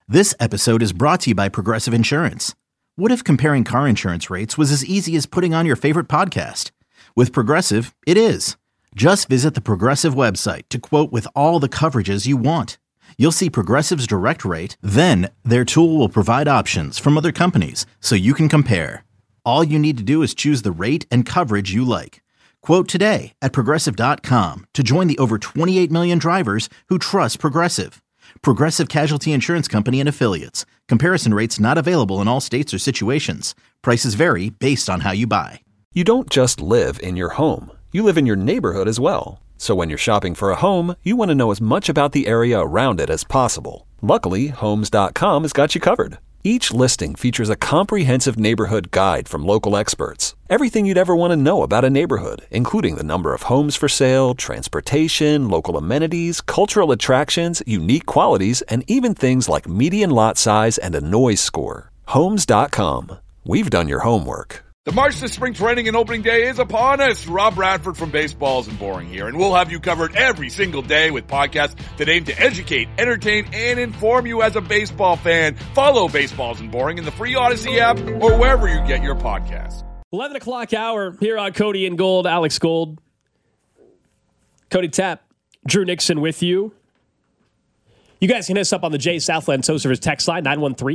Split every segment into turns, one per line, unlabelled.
This episode is brought to you by Progressive Insurance. What if comparing car insurance rates was as easy as putting on your favorite podcast? With Progressive, it is. Just visit the Progressive website to quote with all the coverages you want. You'll see Progressive's direct rate, then their tool will provide options from other companies so you can compare. All you need to do is choose the rate and coverage you like. Quote today at Progressive.com to join the over 28 million drivers who trust Progressive. Progressive Casualty Insurance Company and Affiliates. Comparison rates not available in all states or situations. Prices vary based on how you buy.
You don't just live in your home. You live in your neighborhood as well. So when you're shopping for a home, you want to know as much about the area around it as possible. Luckily, Homes.com has got you covered. Each listing features a comprehensive neighborhood guide from local experts. Everything you'd ever want to know about a neighborhood, including the number of homes for sale, transportation, local amenities, cultural attractions, unique qualities, and even things like median lot size and a noise score. Homes.com. We've done your homework.
The march to spring training and opening day is upon us. Rob Bradford from Baseballs and Boring here, and we'll have you covered every single day with podcasts that aim to educate, entertain, and inform you as a baseball fan. Follow Baseballs and Boring in the free Odyssey app or wherever you get your podcasts.
11 o'clock hour here on Cody and Gold. Alex Gold, Cody Tapp, Drew Nixon with you. You guys can hit us up on the Jay Southland Tow Service text line,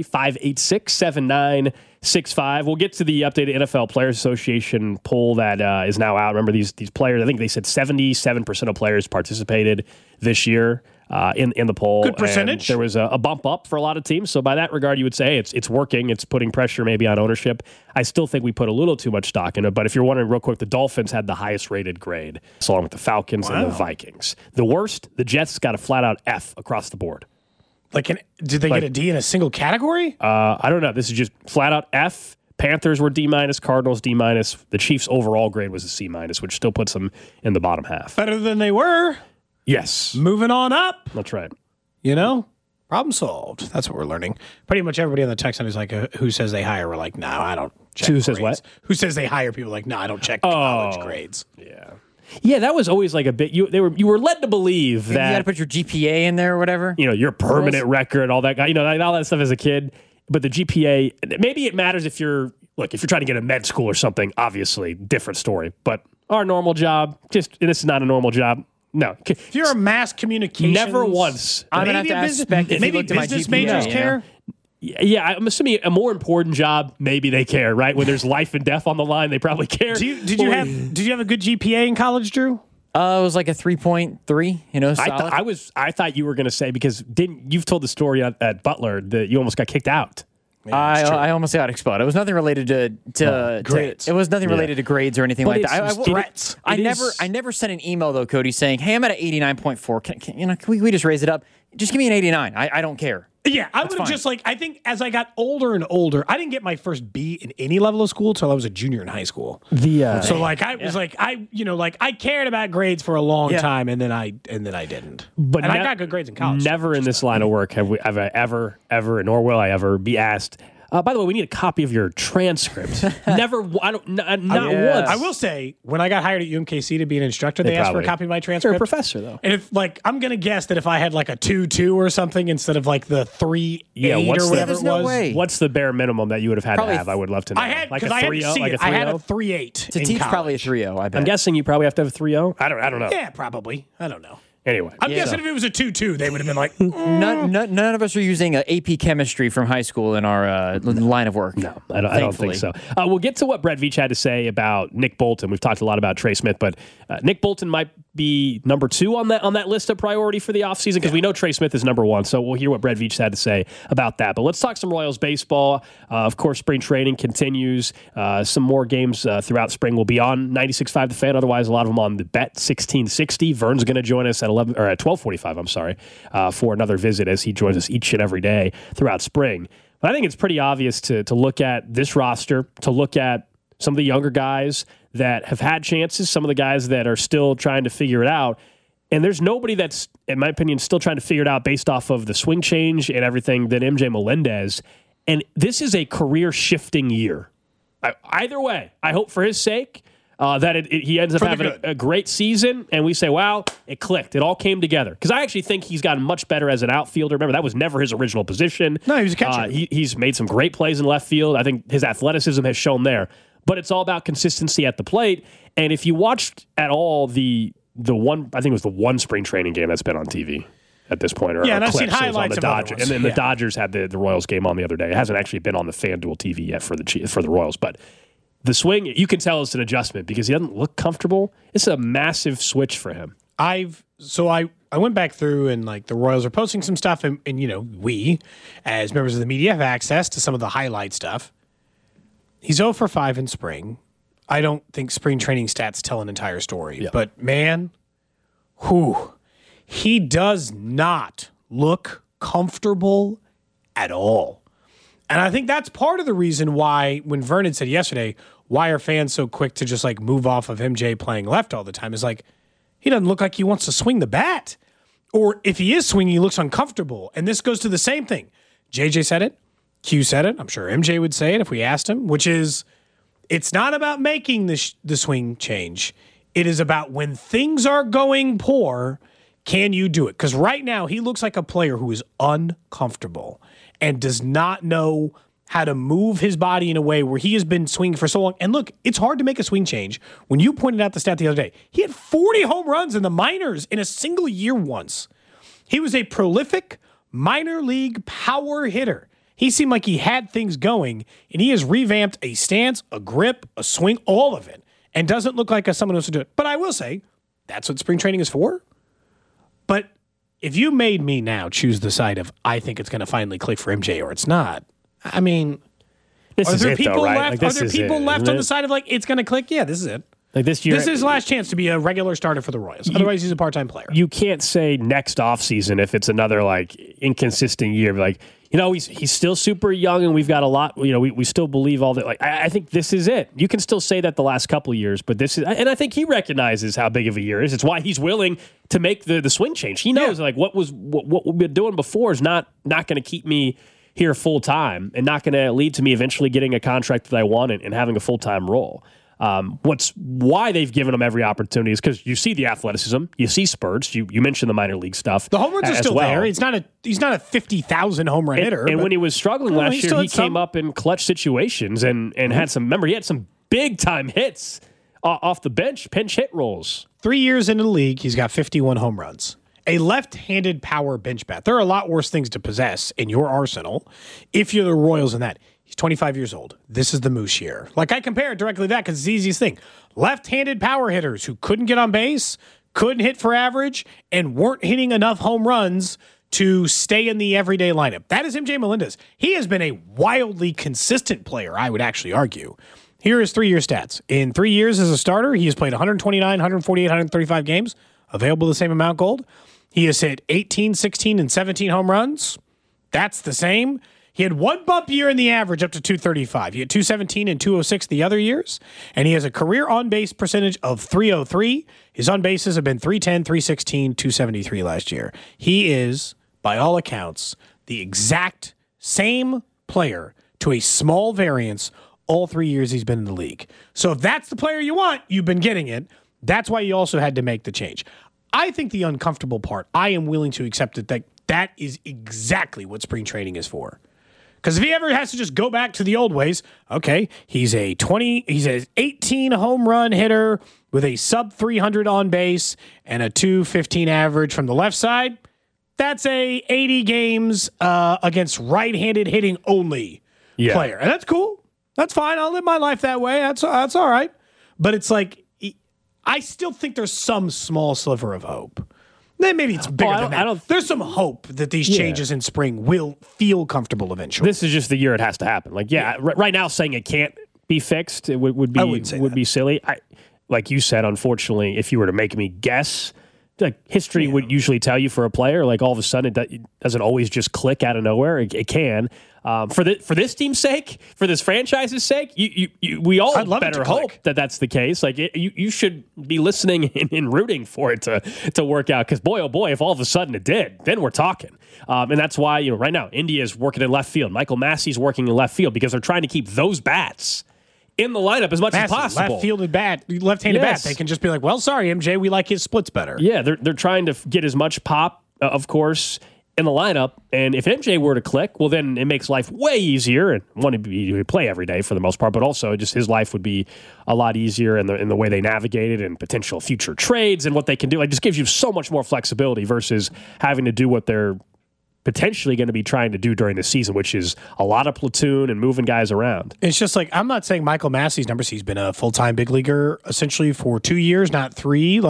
913-586-7965. We'll get to the updated NFL Players Association poll that is now out. Remember, these players, I think they said 77% of players participated this year in the poll.
Good percentage.
And there was a bump up for a lot of teams. So by that regard, you would say it's working. It's putting pressure maybe on ownership. I still think we put a little too much stock in it. But if you're wondering real quick, the Dolphins had the highest rated grade, along with the Falcons and the Vikings. The worst, the Jets got a flat out F across the board.
Did they get a D in a single category?
I don't know. This is just flat out F. Panthers were D-, Cardinals D-. The Chiefs' overall grade was a C-, which still puts them in the bottom half.
Better than they were.
Yes.
Moving on up.
That's right.
You know? Problem solved. That's what we're learning. Pretty much everybody on the text line is like, who says they hire? We're like, no, I don't check
Who
grades.
says what?
Who says they hire people? Like, no, I don't check college grades.
Yeah. Yeah, that was always like a bit. You were led to believe that
you got to put your GPA in there or whatever.
You know, your permanent record, all that. You know, all that stuff as a kid. But the GPA, maybe it matters if you're trying to get a med school or something. Obviously, different story. But our normal job, this is not a normal job. No.
If you're a mass communications,
never once.
I'm gonna have to ask Spec if
maybe
he looked at my
business
GPA,
majors
you know?
care.
Yeah, I'm assuming a more important job, maybe they care, right? When there's life and death on the line, they probably care.
Did you have a good GPA in college, Drew?
It was like a 3.3, you know, solid.
I thought you were going to say, because you've told the story at Butler that you almost got kicked out.
Yeah,
I almost got expelled. It was nothing related to
grades.
It was nothing related to grades or anything like that.
Threats.
I never sent an email though, Cody, saying, "Hey, I'm at an 89.4. Can we just raise it up? Just give me an 89. I don't care."
Yeah, I would have just I think as I got older and older, I didn't get my first B in any level of school till I was a junior in high school.
So
I cared about grades for a long time, and then I didn't.
But
I got good grades in college.
Never in this line of work have I ever, nor will I ever be asked. By the way, we need a copy of your transcript. Never. Not once.
I will say, when I got hired at UMKC to be an instructor, they asked for a copy of my transcript.
You're a professor, though.
And if I'm gonna guess that if I had like a 2.2 or something instead of like the 3.8 or whatever it was,
way.
What's the bare minimum that you would have had to have? I would love to know.
I had
like a
because I had
3.0,
to see
like a
it. I had a
3.0?
3.8.
To
in
teach,
college.
probably a 3.0. I bet.
I'm guessing you probably have to have a 3.0. I don't know.
Yeah, probably. I don't know.
Anyway,
I'm guessing if it was a 2.2, they would have been like,
None of us are using AP chemistry from high school in our line of work.
No, I don't think so. We'll get to what Brett Veach had to say about Nick Bolton. We've talked a lot about Trey Smith, but Nick Bolton might be number 2 on that list of priority for the offseason because we know Trey Smith is number 1. So we'll hear what Brett Veach had to say about that. But let's talk some Royals baseball. Of course, spring training continues. Some more games throughout spring will be on 96.5 The Fan. Otherwise, a lot of them on the Bet 1660. Vern's going to join us at 12:45. I'm sorry, for another visit as he joins us each and every day throughout spring. But I think it's pretty obvious to look at this roster, to look at some of the younger guys that have had chances, some of the guys that are still trying to figure it out. And there's nobody that's, in my opinion, still trying to figure it out based off of the swing change and everything than MJ Melendez. And this is a career-shifting year. Either way, I hope for his sake, that he ends up having a great season, and we say, wow, it clicked. It all came together. Because I actually think he's gotten much better as an outfielder. Remember, that was never his original position.
No, he was a catcher.
He's made some great plays in left field. I think his athleticism has shown there. But it's all about consistency at the plate. And if you watched at all the one, I think it was the one spring training game that's been on TV at this point. Or
and I've seen
clips.
highlights
of the
of
Dodgers.
ones.
And then the Dodgers had the Royals game on the other day. It hasn't actually been on the FanDuel TV yet for the Royals. But the swing, you can tell it's an adjustment because he doesn't look comfortable. It's a massive switch for him.
I went back through and like the Royals are posting some stuff and we as members of the media have access to some of the highlight stuff. He's 0 for 5 in spring. I don't think spring training stats tell an entire story, but man, he does not look comfortable at all. And I think that's part of the reason why when Vernon said yesterday, why are fans so quick to just like move off of MJ playing left all the time is like, he doesn't look like he wants to swing the bat. Or if he is swinging, he looks uncomfortable. And this goes to the same thing. JJ said it. Q said it. I'm sure MJ would say it if we asked him, which is it's not about making the swing change. It is about when things are going poor, can you do it? Because right now he looks like a player who is uncomfortable and does not know how to move his body in a way where he has been swinging for so long. And look, it's hard to make a swing change. When you pointed out the stat the other day, he had 40 home runs in the minors in a single year once. He was a prolific minor league power hitter. He seemed like he had things going, and he has revamped a stance, a grip, a swing, all of it, and doesn't look like someone else to do it. But I will say, that's what spring training is for. But if you made me now choose the side of I think it's going to finally click for MJ or it's not, I mean, are there people left? Are there people left on the side of like it's going to click? Yeah, this is it. Like this year, this is his last chance to be a regular starter for the Royals. Otherwise, he's a part-time player.
You can't say next offseason if it's another like inconsistent year. Like he's still super young, and we've got a lot. We still believe all that. Like I think this is it. You can still say that the last couple of years, but this is, and I think he recognizes how big of a year it is. It's why he's willing to make the swing change. He knows like what we've been doing before is not going to keep me here full time and not going to lead to me eventually getting a contract that I want and having a full time role. Why they've given him every opportunity is because you see the athleticism, you see spurts. You mentioned the minor league stuff.
The home runs are still there. He's not a 50,000 home run hitter.
And when he was struggling last year, he came up in clutch situations and had some. Remember, he had some big time hits off the bench, pinch hit rolls.
3 years into the league, he's got 51 home runs. A left-handed power bench bat. There are a lot worse things to possess in your arsenal if you're the Royals in that. He's 25 years old. This is the Moose year. Like, I compare it directly to that because it's the easiest thing. Left-handed power hitters who couldn't get on base, couldn't hit for average, and weren't hitting enough home runs to stay in the everyday lineup. That is MJ Melendez. He has been a wildly consistent player, I would actually argue. Here are his 3-year stats. In 3 years as a starter, he has played 129, 148, 135 games, available the same amount gold. He has hit 18, 16, and 17 home runs. That's the same. He had one bump year in the average up to 235. He had 217 and 206 the other years, and he has a career on-base percentage of 303. His on-bases have been 310, 316, 273 last year. He is, by all accounts, the exact same player to a small variance all 3 years he's been in the league. So if that's the player you want, you've been getting it. That's why you also had to make the change. I think the uncomfortable part, I am willing to accept that is exactly what spring training is for. Because if he ever has to just go back to the old ways, okay, he's an 18 home run hitter with a sub 300 on base and a 215 average from the left side. That's a 80 games against right-handed hitting only player. And that's cool. That's fine. I'll live my life that way. That's all right. But it's like, I still think there's some small sliver of hope. Then maybe it's bigger than that. There's some hope that these changes in spring will feel comfortable eventually.
This is just the year it has to happen. Like, right now saying it can't be fixed it would be silly. Like you said, unfortunately, if you were to make me guess, like history would usually tell you for a player, like all of a sudden it doesn't always just click out of nowhere. It can. For this team's sake, for this franchise's sake, we all better hope that that's the case. Like you should be listening and rooting for it to work out. Because boy, oh boy, if all of a sudden it did, then we're talking. And that's why right now India's working in left field. Michael Massey's working in left field because they're trying to keep those bats in the lineup as much as possible.
Left-handed bat. They can just be like, well, sorry, MJ, we like his splits better.
Yeah, they're trying to get as much pop, of course, in the lineup. And if MJ were to click, well, then it makes life way easier. And one, he would play every day for the most part, but also just his life would be a lot easier in the way they navigate it and potential future trades and what they can do. It just gives you so much more flexibility versus having to do what they're potentially going to be trying to do during the season, which is a lot of platoon and moving guys around.
It's just like, I'm not saying Michael Massey's numbers. He's been a full-time big leaguer essentially for 2 years, not 3.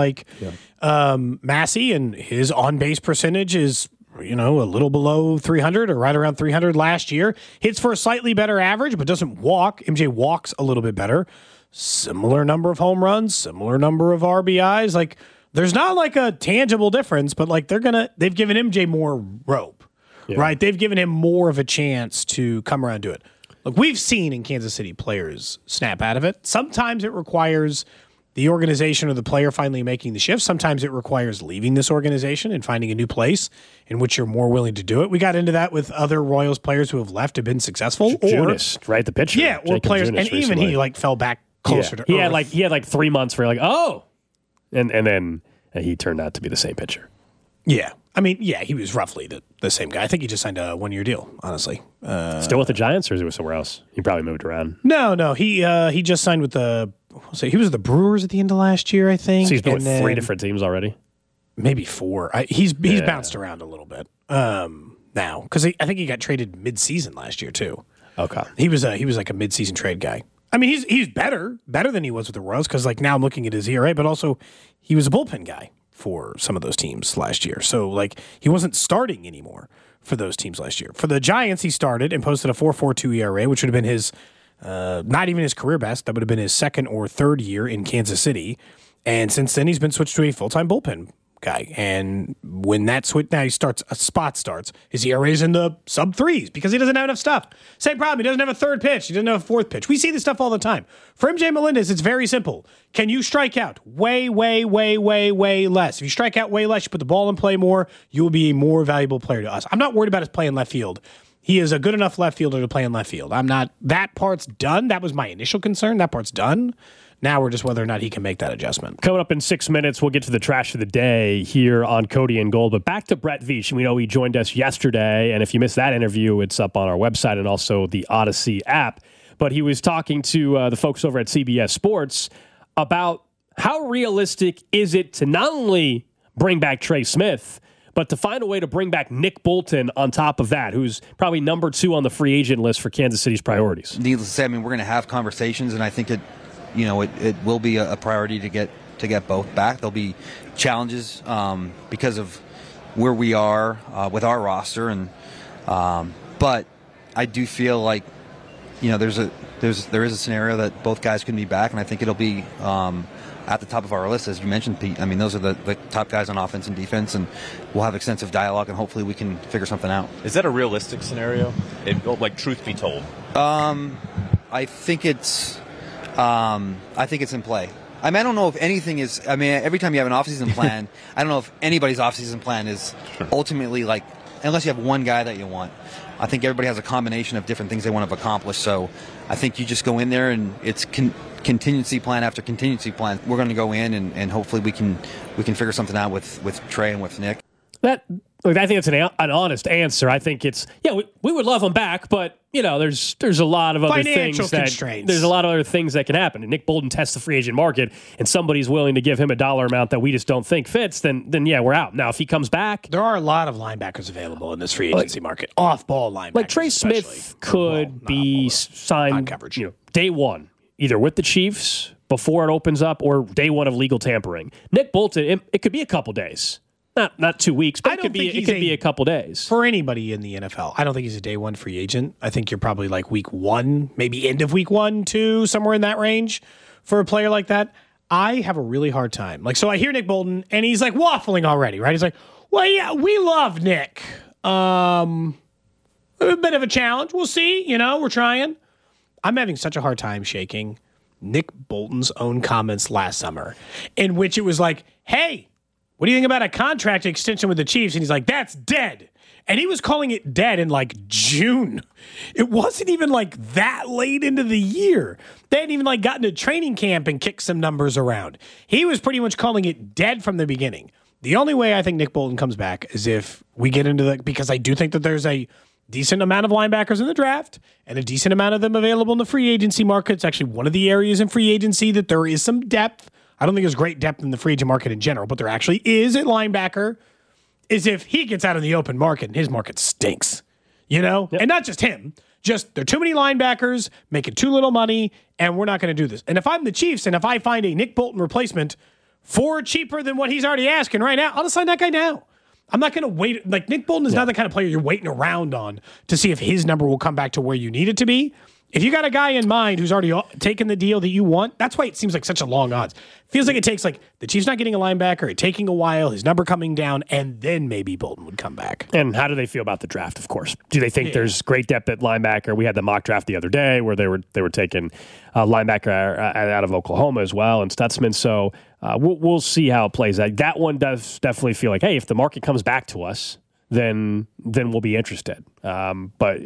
Massey, and his on-base percentage is, a little below 300 or right around 300 last year. Hits for a slightly better average, but doesn't walk. MJ walks a little bit better. Similar number of home runs, similar number of RBIs. Like, there's not like a tangible difference, but like they've given MJ more rope, right? They've given him more of a chance to come around and do it. Look, we've seen in Kansas City players snap out of it. Sometimes it requires the organization or the player finally making the shift. Sometimes it requires leaving this organization and finding a new place in which you're more willing to do it. We got into that with other Royals players who have left, have been successful.
Junis, right? The pitcher.
Yeah, or players.
Junis
and
recently.
even he fell back closer to
he
earth.
had like 3 months where you're like, oh. And then he turned out to be the same pitcher.
Yeah. I mean, yeah, he was roughly the same guy. I think he just signed a 1-year deal, honestly.
Still with the Giants, or is he with somewhere else? He probably moved around.
No. He just signed with he was with the Brewers at the end of last year, I think.
So he's been with 3 different teams already?
Maybe 4. He's bounced around a little bit now, because I think he got traded mid-season last year, too.
Okay.
He was like a mid-season trade guy. I mean, he's better than he was with the Royals, because like now I'm looking at his ERA, but also he was a bullpen guy for some of those teams last year. So like he wasn't starting anymore for those teams last year. For the Giants, he started and posted a 4.42 ERA, which would have been his not even his career best. That would have been his second or third year in Kansas City. And since then, he's been switched to a full-time bullpen guy. And when that switch, now a spot starts, his ERA's in the sub-3s because he doesn't have enough stuff. Same problem. He doesn't have a third pitch. He doesn't have a fourth pitch. We see this stuff all the time. For MJ Melendez, it's very simple. Can you strike out way, way, way, way, way less? If you strike out way less, you put the ball in play more, you will be a more valuable player to us. I'm not worried about his play in left field. He is a good enough left fielder to play in left field. I'm not. That part's done. That was my initial concern. That part's done. Now we're just whether or not he can make that adjustment.
Coming up in 6 minutes, we'll get to the trash of the day here on Cody and Gold. But back to Brett Veach. We know he joined us yesterday, and if you missed that interview, it's up on our website and also the Odyssey app. But he was talking to the folks over at CBS Sports about how realistic is it to not only bring back Trey Smith, but to find a way to bring back Nick Bolton on top of that, who's probably number 2 on the free agent list for Kansas City's priorities.
Needless to say, I mean, we're going to have conversations, and I think it will be a priority to get both back. There'll be challenges because of where we are with our roster, and but I do feel like there is a scenario that both guys can be back, and I think it'll be at the top of our list, as you mentioned, Pete. I mean, those are the top guys on offense and defense, and we'll have extensive dialogue, and hopefully we can figure something out.
Is that a realistic scenario? Like, truth be told,
I think it's in play. I mean, I don't know if anything is. I mean, every time you have an offseason plan, I don't know if anybody's offseason plan is ultimately like, unless you have one guy that you want. I think everybody has a combination of different things they want to accomplish. So I think you just go in there and it's contingency plan after contingency plan. We're going to go in and hopefully we can figure something out with Trey and with Nick.
I think it's an honest answer. I think it's we would love him back, but there's a lot of other
financial
things
constraints.
There's a lot of other things that can happen. And Nick Bolton tests the free agent market, and somebody's willing to give him a dollar amount that we just don't think fits. Then we're out. Now if he comes back,
there are a lot of linebackers available in this free agency market. Off-ball linebackers,
like Trey Smith could be signed
coverage.
Day one, either with the Chiefs before it opens up, or day one of legal tampering. Nick Bolton, it could be a couple days. Not 2 weeks, but it could be a couple days.
For anybody in the NFL, I don't think he's a day one free agent. I think you're probably like week 1, maybe end of week 1, 2, somewhere in that range for a player like that. I have a really hard time. So I hear Nick Bolton, and he's like waffling already, right? He's like, well, yeah, we love Nick. A bit of a challenge. We'll see. We're trying. I'm having such a hard time shaking Nick Bolton's own comments last summer, in which it was like, hey, what do you think about a contract extension with the Chiefs? And he's like, that's dead. And he was calling it dead in like June. It wasn't even like that late into the year. They hadn't even like gotten to training camp and kicked some numbers around. He was pretty much calling it dead from the beginning. The only way I think Nick Bolton comes back is if we get into because I do think that there's a decent amount of linebackers in the draft and a decent amount of them available in the free agency market. It's actually one of the areas in free agency that there is some depth. I don't think there's great depth in the free agent market in general, but there actually is at linebacker. Is if he gets out in the open market and his market stinks, you know? Yep. And not just him, just there are too many linebackers making too little money, and we're not going to do this. And if I'm the Chiefs and if I find a Nick Bolton replacement for cheaper than what he's already asking right now, I'll just sign that guy now. I'm not going to wait. Like, Nick Bolton is not the kind of player you're waiting around on to see if his number will come back to where you need it to be. If you got a guy in mind who's already taken the deal that you want, that's why it seems like such a long odds. Feels like it takes like the Chiefs not getting a linebacker, it taking a while, his number coming down, and then maybe Bolton would come back.
And how do they feel about the draft, of course? Do they think there's great depth at linebacker? We had the mock draft the other day where they were taking a linebacker out of Oklahoma as well, and Stutzman. So we'll see how it plays out. That one does definitely feel like, hey, if the market comes back to us, then we'll be interested. But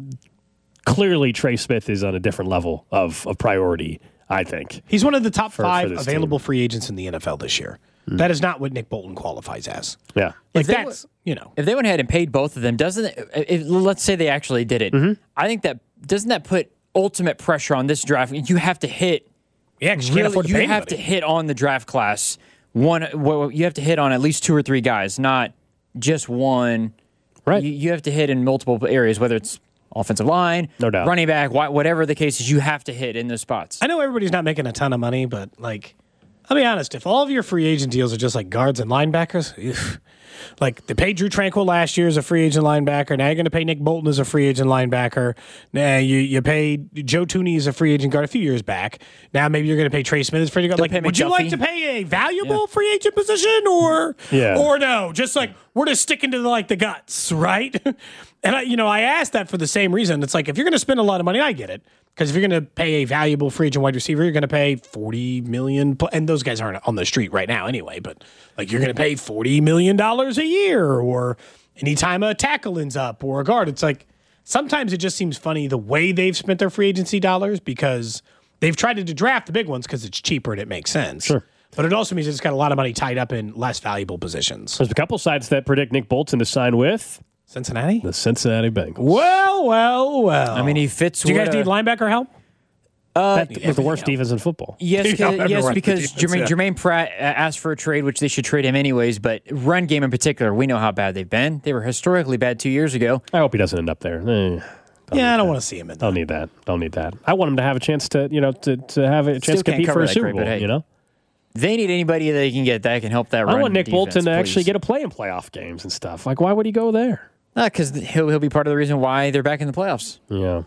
clearly, Trey Smith is on a different level of priority, I think.
He's one of the top 5 available free agents in the NFL this year. That is not what Nick Bolton qualifies as.
Yeah.
Like that's,
If they went ahead and paid both of them, let's say they actually did it, I think doesn't that put ultimate pressure on this draft? You have to hit.
Yeah, because you can't afford to pay anybody.
To hit on the draft class. You have to hit on at least 2 or 3 guys, not just one.
Right.
You have to hit in multiple areas, whether it's offensive line,
no doubt,
running back, whatever the case is, you have to hit in those spots.
I know everybody's not making a ton of money, but like, I'll be honest, if all of your free agent deals are just like guards and linebackers, like they paid Drew Tranquill last year as a free agent linebacker. Now you're going to pay Nick Bolton as a free agent linebacker. Now you paid Joe Tooney as a free agent guard a few years back. Now maybe you're going to pay Trey Smith as free agent guard. Like, would you like to pay a valuable free agent position or no? Just like we're just sticking to the guts, right? And I asked that for the same reason. It's like if you're going to spend a lot of money, I get it. Because if you're going to pay a valuable free agent wide receiver, you're going to pay $40 million, and those guys aren't on the street right now anyway. But like you're going to pay $40 million a year, or anytime a tackle ends up, or a guard. It's like sometimes it just seems funny the way they've spent their free agency dollars because they've tried to draft the big ones because it's cheaper and it makes sense.
Sure.
But it also means it's got a lot of money tied up in less valuable positions.
There's a couple sites that predict Nick Bolton to sign with
Cincinnati?
The Cincinnati Bengals.
Well.
I mean, he fits.
Do you guys need linebacker help?
With the worst defense in football.
Yes, because Jermaine Pratt asked for a trade, which they should trade him anyways. But run game in particular, we know how bad they've been. They were historically bad 2 years ago.
I hope he doesn't end up there.
I don't want to see him in there.
Don't need that. I want him to have a chance to have a chance to compete for a Super Bowl.
Hey, they need anybody they can get that can help that run.
I want Nick Bolton to
please.
Actually get a play in playoff games and stuff. Like, why would he go there?
Because he'll be part of the reason why they're back in the playoffs.
Yeah.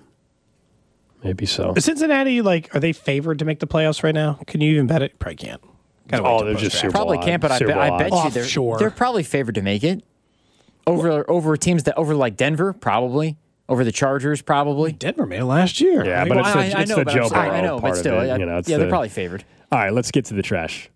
Maybe so.
Cincinnati, are they favored to make the playoffs right now? Can you even bet it? Probably can't.
They're just Super Bowl
probably can't, but I bet you they're probably favored to make it. Over teams over like Denver, probably. Over the Chargers, probably.
Denver made it last year.
Yeah, but it's the Joe Burrow
I know,
part
but still,
of it.
they're probably favored.
All right, let's get to the trash.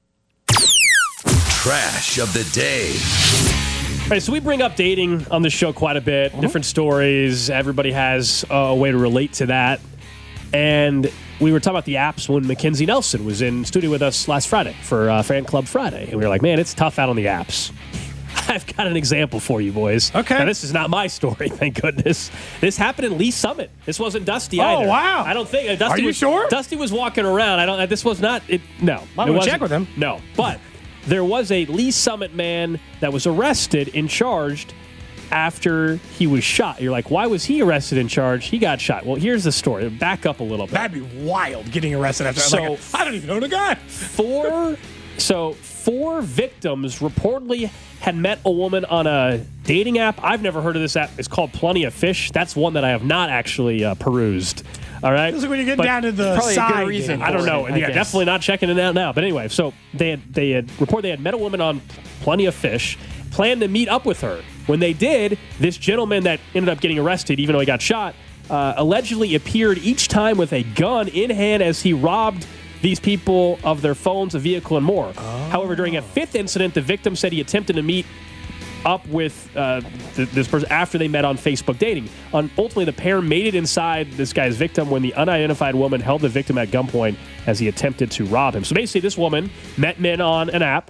Trash of the day.
All right, so we bring up dating on the show quite a bit, different stories. Everybody has a way to relate to that. And we were talking about the apps when Mackenzie Nelson was in studio with us last Friday for Fan Club Friday. And we were like, man, it's tough out on the apps. I've got an example for you, boys.
Okay.
Now, this is not my story, thank goodness. This happened in Lee Summit. This wasn't Dusty either.
Oh, wow.
I don't think. Dusty
Are you sure?
Dusty was walking around. This was not. No.
I'm going to check with him.
No. But there was a Lee Summit man that was arrested and charged after he was shot. You're like, why was he arrested and charged? He got shot. Well, here's the story. Back up a little bit.
That'd be wild, getting arrested after that. I don't even own a gun.
Four victims reportedly had met a woman on a dating app. I've never heard of this app. It's called Plenty of Fish. That's one that I have not actually perused. All right.
This is when you get down to the side reason.
I don't know. Yeah, definitely not checking it out now. But anyway, so they had reported they had met a woman on Plenty of Fish, planned to meet up with her. When they did, this gentleman that ended up getting arrested, even though he got shot, allegedly appeared each time with a gun in hand as he robbed these people of their phones, a vehicle, and more. However, during a fifth incident, the victim said he attempted to meet up with this person after they met on Facebook dating. Ultimately, the pair made it inside this guy's victim when the unidentified woman held the victim at gunpoint as he attempted to rob him. So basically, this woman met men on an app,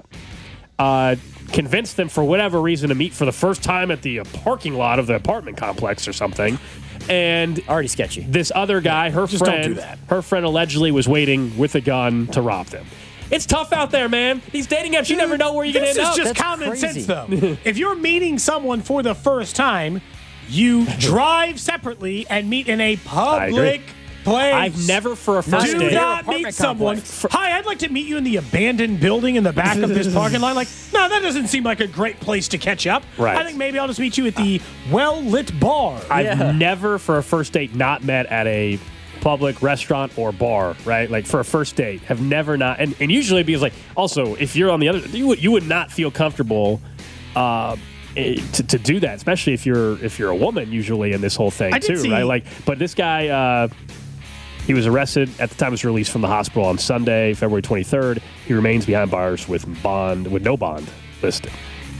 convinced them for whatever reason to meet for the first time at the parking lot of the apartment complex or something. And
already sketchy.
This other guy, her friend allegedly was waiting with a gun to rob them. It's tough out there, man. These dating apps, you never know where you're going to end up.
This is just common sense, though. If you're meeting someone for the first time, you drive separately and meet in a public place.
I've never for a first date.
Do not meet someone. Hi, I'd like to meet you in the abandoned building in the back of this parking lot. Like, no, that doesn't seem like a great place to catch up.
Right.
I think maybe I'll just meet you at the well-lit bar.
I've never for a first date not met at a public restaurant or bar, right? Like for a first date, have never not. And usually because like, also, if you're on the other, you would not feel comfortable to do that, especially if you're a woman usually in this whole thing too, right? Like, but this guy, he was arrested at the time of his release from the hospital on Sunday, February 23rd. He remains behind bars with no bond listed.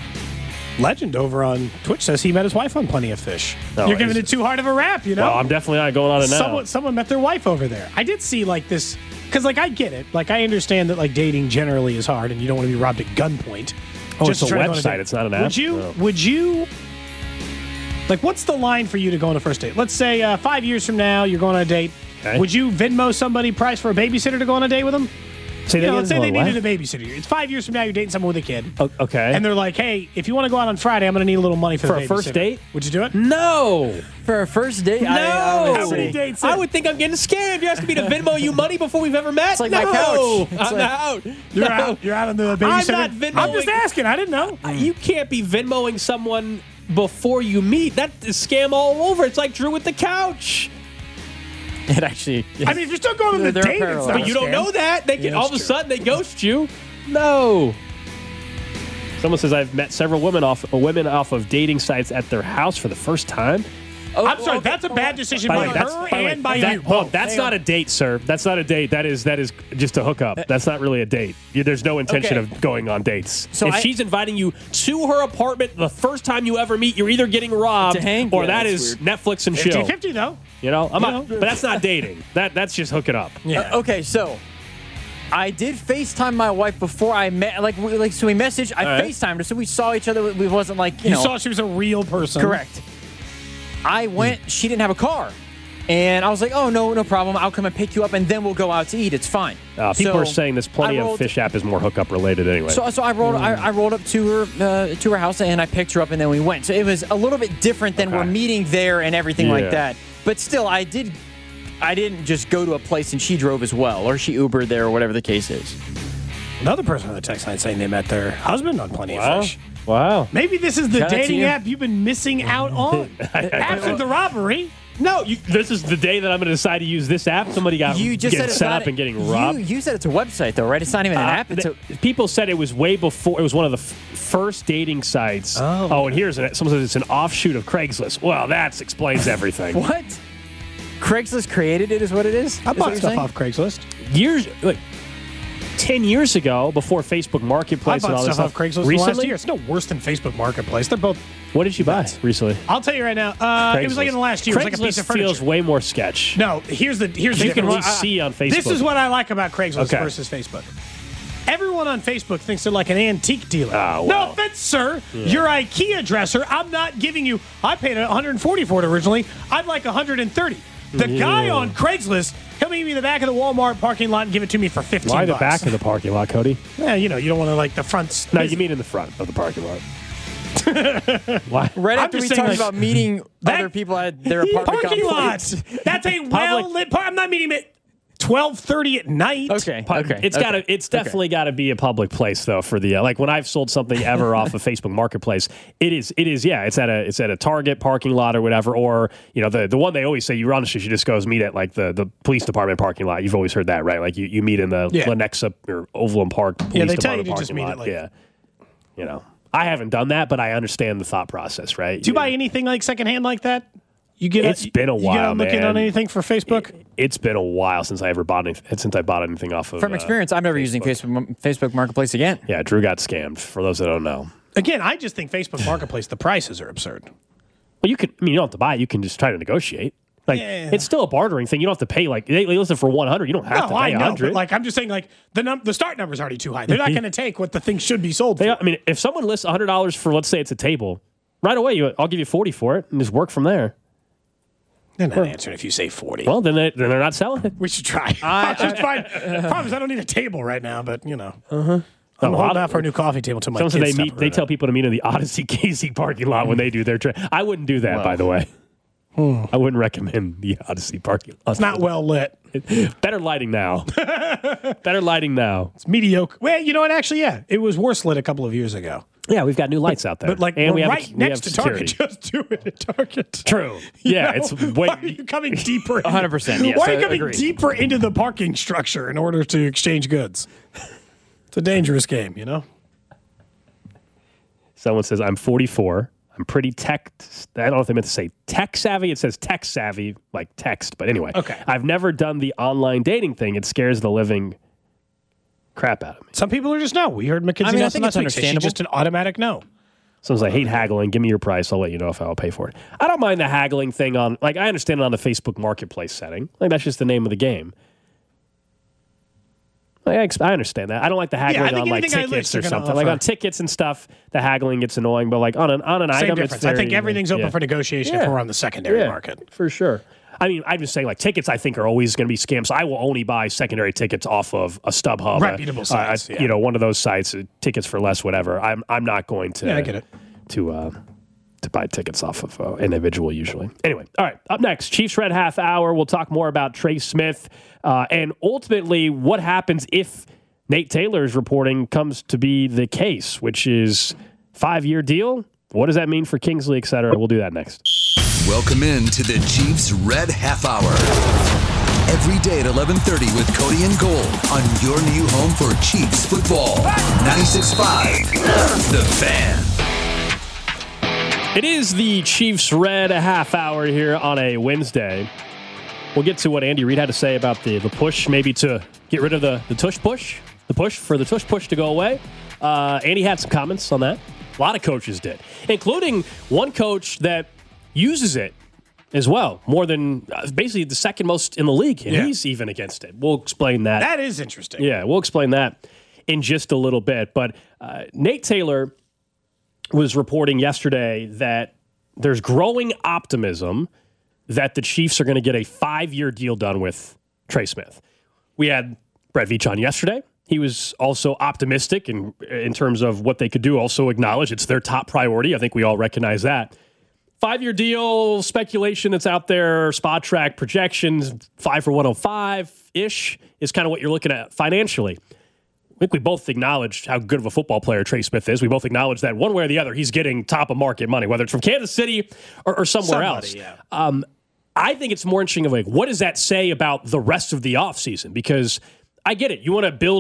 Legend over on Twitch says he met his wife on Plenty of Fish. You're giving it too hard of a rap, you know?
Well, I'm definitely not going on it now.
Someone met their wife over there. I did see like this, because like I get it. Like I understand that like dating generally is hard and you don't want to be robbed at gunpoint.
Oh, it's a website. It's not an app.
Would you, like what's the line for you to go on a first date? Let's say 5 years from now you're going on a date. Okay. Would you Venmo somebody price for a babysitter to go on a date with them? Let's say they needed a babysitter. It's 5 years from now, you're dating someone with a kid.
Okay.
And they're like, hey, if you want to go out on Friday, I'm going to need a little money for the babysitter.
For a first date?
Would you do it?
No.
For a first date?
No.
How many dates?
I would think I'm getting scammed. You're asking me to Venmo you money before we've ever met?
It's like my couch.
I'm out.
You're out. You're out on the babysitter.
I'm not Venmoing.
I'm just asking. I didn't know.
You can't be Venmoing someone before you meet. That is scam all over. It's like Drew with the couch.
It actually is.
I mean, if you're still going on the date, it's not
but you don't know that. They can all of a sudden they ghost you. No. Someone says I've met several women off of dating sites at their house for the first time.
I'm sorry, that's a bad decision by her and by you.
Well, that's not a date, sir. That's not a date. That is just a hookup. That's not really a date. There's no intention of going on dates. So if she's inviting you to her apartment the first time you ever meet, you're either getting robbed or that is weird. Netflix and chill.
50-50 though.
You know, but that's not dating. That's just hooking up.
Yeah.
Okay, so I did FaceTime my wife before I met. So we messaged. I FaceTimed her, so we saw each other. We wasn't like you know.
Saw she was a real person.
Correct. I went. She didn't have a car, and I was like, "Oh no problem. I'll come and pick you up, and then we'll go out to eat. It's fine."
People are saying this Plenty of Fish app is more hookup related anyway.
So I rolled up to her house, and I picked her up, and then we went. So it was a little bit different than we're meeting there and everything like that. But still, I didn't just go to a place and she drove as well, or she Ubered there, or whatever the case is.
Another person on the text line saying they met their husband on Plenty of Fish.
Wow.
Maybe this is the dating app you've been missing out on. Absent the robbery.
No, this is the day that I'm going to decide to use this app. Somebody getting set up and getting robbed.
You said it's a website, though, right? It's not even an app.
People said it was way before. It was one of the first dating sites. And here's someone says it's an offshoot of Craigslist. Well, that explains everything.
What? Craigslist created it, is what it is?
I bought stuff off Craigslist.
10 years ago, before Facebook Marketplace and all this stuff.
Off Craigslist
recently?
last year. It's no worse than Facebook Marketplace. They're both.
What did you buy recently?
I'll tell you right now. It was like in the last year.
Craigslist
it was like a piece of furniture.
feels way more sketch.
No, here's the
you can really see on Facebook.
This is what I like about Craigslist versus Facebook. Everyone on Facebook thinks they're like an antique dealer. No offense, sir. Yeah. You're an IKEA dresser. I'm not giving you. I paid $140 for it originally. I'd like $130. The guy on Craigslist, he'll meet me in the back of the Walmart parking lot and give it to me for $15.
Why the back of the parking lot, Cody?
Yeah, you don't want to like the front.
No, you mean in the front of the parking lot.
Why? Right after we talked about meeting other people at their apartment
parking lots. That's a well-lit park. I'm not meeting him at 12:30 at night.
Okay.
It's definitely got to be a public place though for the like when I've sold something ever off of Facebook Marketplace. It's at a Target parking lot or whatever, or the one they always say you run to, you just goes meet at like the police department parking lot. You've always heard that, right? Like you meet in the Lenexa or Overland Park police
they
department
tell you to
parking
just meet
lot.
it like
I haven't done that, but I understand the thought process, right?
Do you buy anything like secondhand like that?
It's been a while.
You get on looking on anything for Facebook?
It's been a while since I bought anything off of.
From experience, I'm never using Facebook Marketplace again.
Yeah, Drew got scammed. For those that don't know,
Again, I just think Facebook Marketplace, the prices are absurd.
Well, you don't have to buy it. You can just try to negotiate. Like, it's still a bartering thing. You don't have to pay, like, they listen for 100. You don't have to pay 100.
But I'm just saying, like, the start number is already too high. They're not going to take what the thing should be sold for.
I mean, if someone lists $100 for, let's say it's a table, right away, I'll give you 40 for it and just work from there.
They're not answering if you say 40.
Well, then they're not selling it.
We should try. Problem is, I don't need a table right now, but,
Uh-huh.
I'm holding out for a new coffee table until my kids
they tell people to meet in the Odyssey Casey parking lot when they do their trip. I wouldn't do that, by the way. I wouldn't recommend the Odyssey parking lot.
It's not well lit.
Better lighting now. Better lighting now.
It's mediocre. Well, you know what? Actually, yeah. It was worse lit a couple of years ago.
Yeah, we've got new lights out there.
But, like,
and
we're
we
right next to
security.
Target. Just do it at Target.
True. Yeah, it's way...
Why are you coming deeper?
100%. Yes,
Why are you coming deeper into the parking structure in order to exchange goods? It's a dangerous game,
Someone says, I'm 44. I'm pretty tech. I don't know if they meant to say tech savvy. It says tech savvy, like text. But anyway,
okay.
I've never done the online dating thing. It scares the living crap out of me.
Some people are just no. We heard McKinsey
I think it's understandable.
Just an automatic no.
Someone's like, hate haggling. Give me your price. I'll let you know if I'll pay for it. I don't mind the haggling thing on, like, I understand it on the Facebook Marketplace setting. Like, that's just the name of the game. I understand that. I don't like the haggling on like tickets or something. Like on tickets and stuff, the haggling gets annoying. But like on an item,
difference.
It's very,
I think everything's open for negotiation if we're on the secondary market.
For sure. I mean, I'm just saying, like, tickets I think are always going to be scams. So I will only buy secondary tickets off of a StubHub,
reputable sites.
One of those sites, tickets for less, whatever. I'm not going to.
I get it.
To buy tickets off of individual usually. Anyway, all right. Up next, Chiefs Red Half Hour. We'll talk more about Trey Smith and ultimately what happens if Nate Taylor's reporting comes to be the case, which is 5-year deal. What does that mean for Kingsley, et cetera? We'll do that next.
Welcome in to the Chiefs Red Half Hour. Every day at 11:30 with Cody and Gold on your new home for Chiefs football. 96.5, The Fan.
It is the Chiefs Red Half Hour here on a Wednesday. We'll get to what Andy Reid had to say about the push, maybe to get rid of the tush push. The push for the tush push to go away. Andy had some comments on that. A lot of coaches did, including one coach that uses it as well, more than basically the second most in the league, and he's even against it. We'll explain that.
That is interesting.
Yeah, we'll explain that in just a little bit. But Nate Taylor was reporting yesterday that there's growing optimism that the Chiefs are going to get a 5-year deal done with Trey Smith. We had Brett Veach on yesterday. He was also optimistic in terms of what they could do, also acknowledge it's their top priority. I think we all recognize that. 5-year deal, speculation that's out there, spot track projections, 5 for 105-ish is kind of what you're looking at financially. I think we both acknowledge how good of a football player Trey Smith is. We both acknowledge that one way or the other, he's getting top of market money, whether it's from Kansas City or somewhere else. Yeah. I think it's more interesting of like, what does that say about the rest of the offseason? Because I get it. You want to build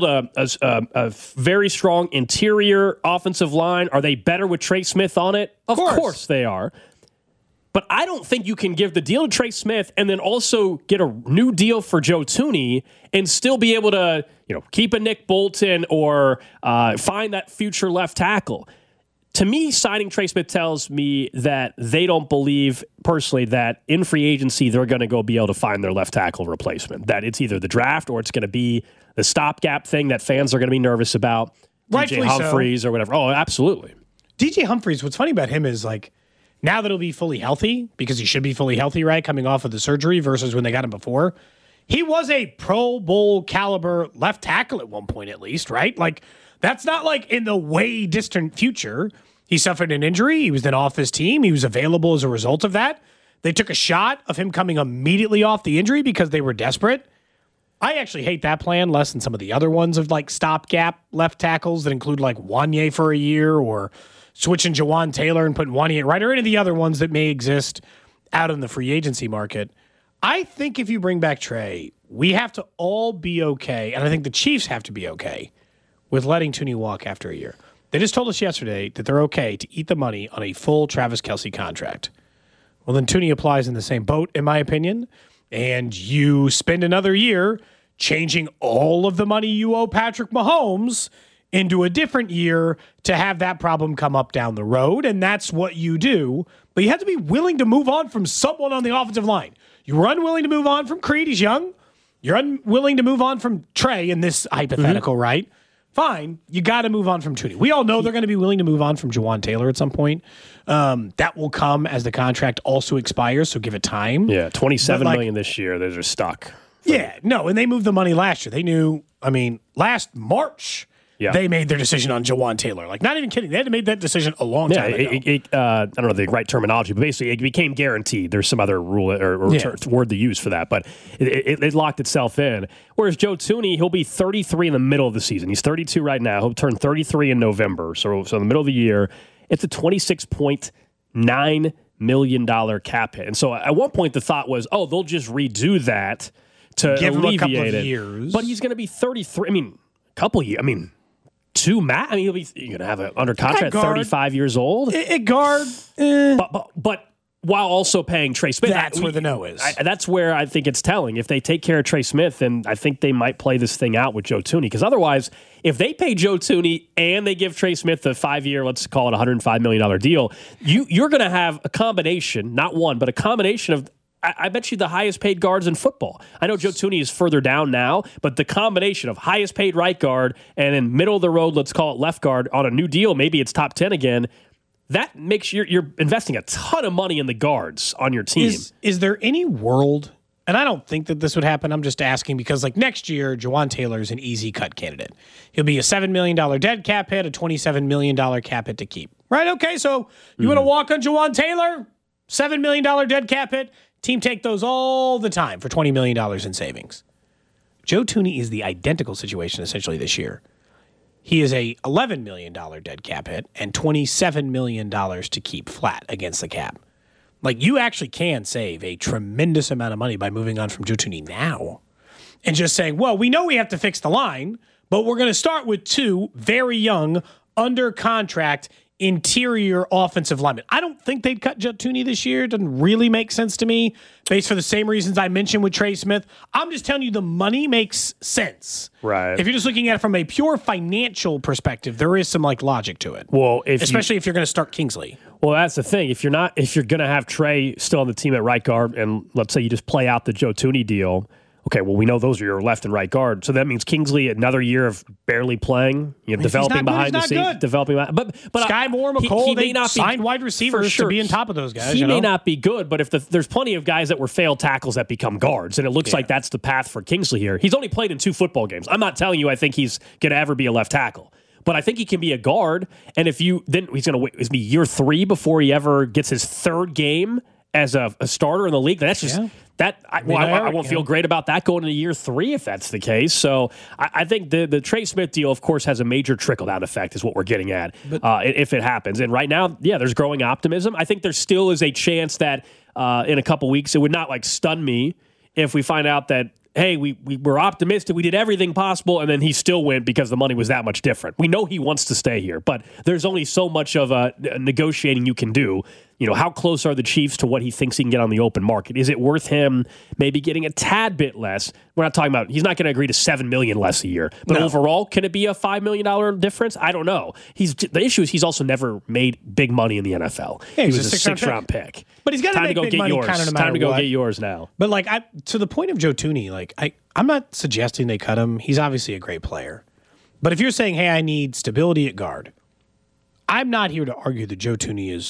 a very strong interior offensive line. Are they better with Trey Smith on it? Of course they are. But I don't think you can give the deal to Trey Smith and then also get a new deal for Joe Thuney and still be able to, keep a Nick Bolton or find that future left tackle. To me, signing Trey Smith tells me that they don't believe, personally, that in free agency they're going to go be able to find their left tackle replacement. That it's either the draft or it's going to be the stopgap thing that fans are going to be nervous about. DJ Humphries or whatever. Oh, absolutely.
DJ Humphries, what's funny about him is like, now that he'll be fully healthy, because he should be fully healthy, right, coming off of the surgery versus when they got him before, he was a Pro Bowl caliber left tackle at one point at least, right? Like, that's not like in the way distant future. He suffered an injury. He was then off his team. He was available as a result of that. They took a shot of him coming immediately off the injury because they were desperate. I actually hate that plan less than some of the other ones of like stopgap left tackles that include like Wanye for a year or switching Jawan Taylor and putting Wanye right, or any of the other ones that may exist out in the free agency market. I think if you bring back Trey, we have to all be okay, and I think the Chiefs have to be okay with letting Thuney walk after a year. They just told us yesterday that they're okay to eat the money on a full Travis Kelce contract. Well, then Thuney applies in the same boat, in my opinion, and you spend another year changing all of the money you owe Patrick Mahomes into a different year to have that problem come up down the road, and that's what you do. But you have to be willing to move on from someone on the offensive line. You were unwilling to move on from Creed. He's young. You're unwilling to move on from Trey in this hypothetical, right? Fine. You got to move on from Tooney. We all know they're going to be willing to move on from Jawaan Taylor at some point. That will come as the contract also expires, so give it time.
Yeah, $27 million this year. Those are stuck.
Yeah, no, and they moved the money last year. They knew, last March, they made their decision on Jawaan Taylor. Like, not even kidding. They had to make that decision a long time ago.
I don't know the right terminology, but basically it became guaranteed. There's some other rule or word to use for that, but it locked itself in. Whereas Joe Tooney, he'll be 33 in the middle of the season. He's 32 right now. He'll turn 33 in November. So in the middle of the year, it's a $26.9 million cap hit. And so at one point the thought was, they'll just redo that to
give him a couple of
it.
years.
But he's going to be 33. A couple years. He'll be you're going to have it under contract at 35 years old.
At guard.
But while also paying Trey Smith.
That's where the no is.
That's where I think it's telling. If they take care of Trey Smith, then I think they might play this thing out with Joe Tooney. Because otherwise, if they pay Joe Tooney and they give Trey Smith a 5-year, let's call it $105 million deal, you're going to have a combination, not one, but a combination of, I bet you, the highest paid guards in football. I know Joe Tooney is further down now, but the combination of highest paid right guard and then middle of the road, let's call it left guard on a new deal, maybe it's top 10 again, that makes you're investing a ton of money in the guards on your team.
Is there any world, and I don't think that this would happen, I'm just asking because next year, Jawaan Taylor is an easy cut candidate. He'll be a $7 million dead cap hit, a $27 million cap hit to keep. Right? Okay, so you want to walk on Jawaan Taylor? $7 million dead cap hit. Team take those all the time for $20 million in savings. Joe Tooney is the identical situation essentially this year. He is a $11 million dead cap hit and $27 million to keep flat against the cap. You actually can save a tremendous amount of money by moving on from Joe Tooney now and just saying, well, we know we have to fix the line, but we're going to start with 2 very young, under contract interior offensive linemen. I don't think they'd cut Joe Tooney this year. It doesn't really make sense to me, based for the same reasons I mentioned with Trey Smith. I'm just telling you the money makes sense.
Right.
If you're just looking at it from a pure financial perspective, there is some logic to it.
Well,
especially if you're going to start Kingsley.
Well, that's the thing. If you're going to have Trey still on the team at right guard, and let's say you just play out the Joe Tooney deal. Okay, well, we know those are your left and right guard. So that means Kingsley, another year of barely playing, developing behind the scenes, developing. But
Sky Moore, McCole, they signed wide receivers to be on top of those guys.
He may not be good, but if there's plenty of guys that were failed tackles that become guards, and it looks like that's the path for Kingsley here. He's only played in 2 football games. I'm not telling you I think he's going to ever be a left tackle. But I think he can be a guard, and he's going to wait. It's be year 3 before he ever gets his 3rd game as a starter in the league. That's just I won't feel great about that going into year 3 if that's the case. So I think the Trey Smith deal, of course, has a major trickle-down effect is what we're getting at if it happens. And right now, there's growing optimism. I think there still is a chance that in a couple weeks, it would not stun me if we find out that, hey, we were optimistic, we did everything possible, and then he still went because the money was that much different. We know he wants to stay here, but there's only so much of a negotiating you can do. How close are the Chiefs to what he thinks he can get on the open market? Is it worth him maybe getting a tad bit less? We're not talking about, he's not going to agree to $7 million less a year. But overall, can it be a $5 million difference? I don't know. The issue is he's also never made big money in the NFL.
Yeah,
he was a 6th-round pick.
But he's got to make big money kind of no matter
Time to go get yours now.
But to the point of Joe Tooney, I'm not suggesting they cut him. He's obviously a great player. But if you're saying, hey, I need stability at guard, I'm not here to argue that Joe Tooney is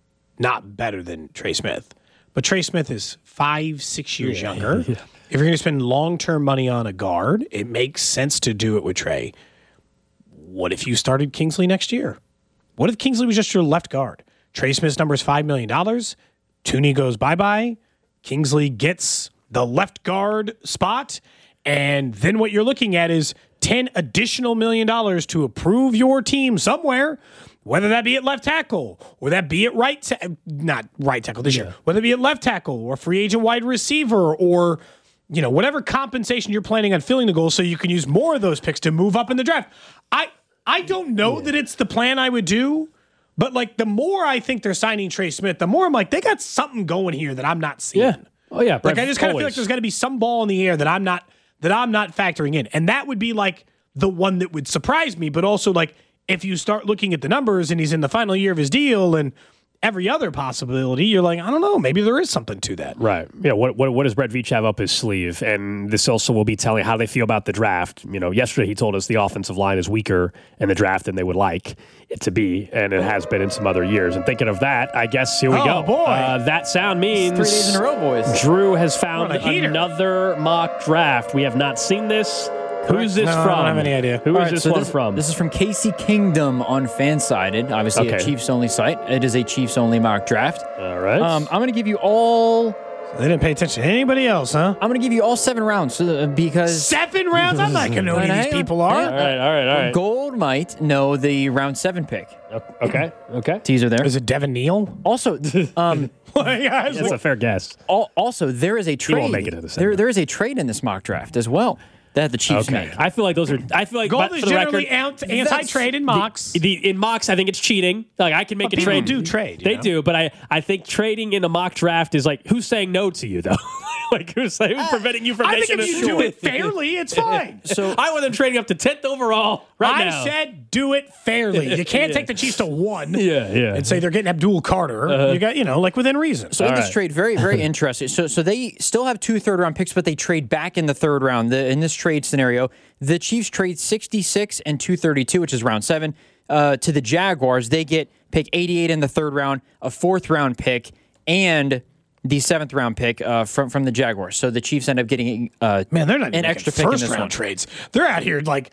not better than Trey Smith. But Trey Smith is 5-6 years younger. Yeah. If you're going to spend long-term money on a guard, it makes sense to do it with Trey. What if you started Kingsley next year? What if Kingsley was just your left guard? Trey Smith's number is $5 million. Tooney goes bye-bye. Kingsley gets the left guard spot. And then what you're looking at is $10 additional million to approve your team somewhere, whether that be at left tackle or that be at not right tackle this year, whether it be at left tackle or free agent wide receiver or, whatever compensation you're planning on filling the goal so you can use more of those picks to move up in the draft. I don't know that it's the plan I would do, but the more I think they're signing Trey Smith, the more I'm they got something going here that I'm not seeing.
Yeah. Oh yeah.
I just kind of feel like there's got to be some ball in the air that I'm not factoring in. And that would be the one that would surprise me, but also like if you start looking at the numbers and he's in the final year of his deal and every other possibility, you're like, I don't know, maybe there is something to that.
Right. Yeah. What does Brett Veach have up his sleeve? And this also will be telling how they feel about the draft. Yesterday he told us the offensive line is weaker in the draft than they would like it to be, and it has been in some other years. And thinking of that, I guess here we go.
Boy.
That sound means
3 days in a row, boys.
Drew has found another mock draft. We have not seen this. Who's this from?
I don't have any idea.
Who is this one from?
This is from Casey Kingdom on Fansided, obviously a Chiefs-only site. It is a Chiefs-only mock draft.
All right.
I'm going to give you all...
They didn't pay attention to anybody else, huh?
I'm going to give you all 7 rounds because...
7 rounds? I'm not going to know who these people are.
All right.
Gold might know the round 7 pick.
Okay.
Teaser there.
Is it Devin Neal?
Also,
That's a fair guess.
Also, there is a trade.
He won't make it to the second.
There is a trade in this mock draft as well that the Chiefs make.
I feel like those are. I feel like
Gold
for
is
the
generally
record,
anti-trade in mocks.
In mocks, I think it's cheating. Like I can make a
people
trade.
do trade.
They do, but I think trading in a mock draft is like who's saying no to you though. Like who's preventing you from
I
making
think if
a
you do it fairly, it's fine.
So
I want them trading up to 10th overall now.
I said do it fairly. You can't take the Chiefs to 1
Yeah.
and say they're getting Abdul Carter. You got, like within reason.
So in this trade, very, very interesting. So they still have 2 third-round picks, but they trade back in the third round. In this trade scenario, the Chiefs trade 66 and 232, which is round 7, to the Jaguars. They get pick 88 in the third round, a 4th-round pick, and the 7th-round pick from the Jaguars. So the Chiefs end up getting
they're not
an
even
extra pick in this
first-round
one.
trades. They're out here like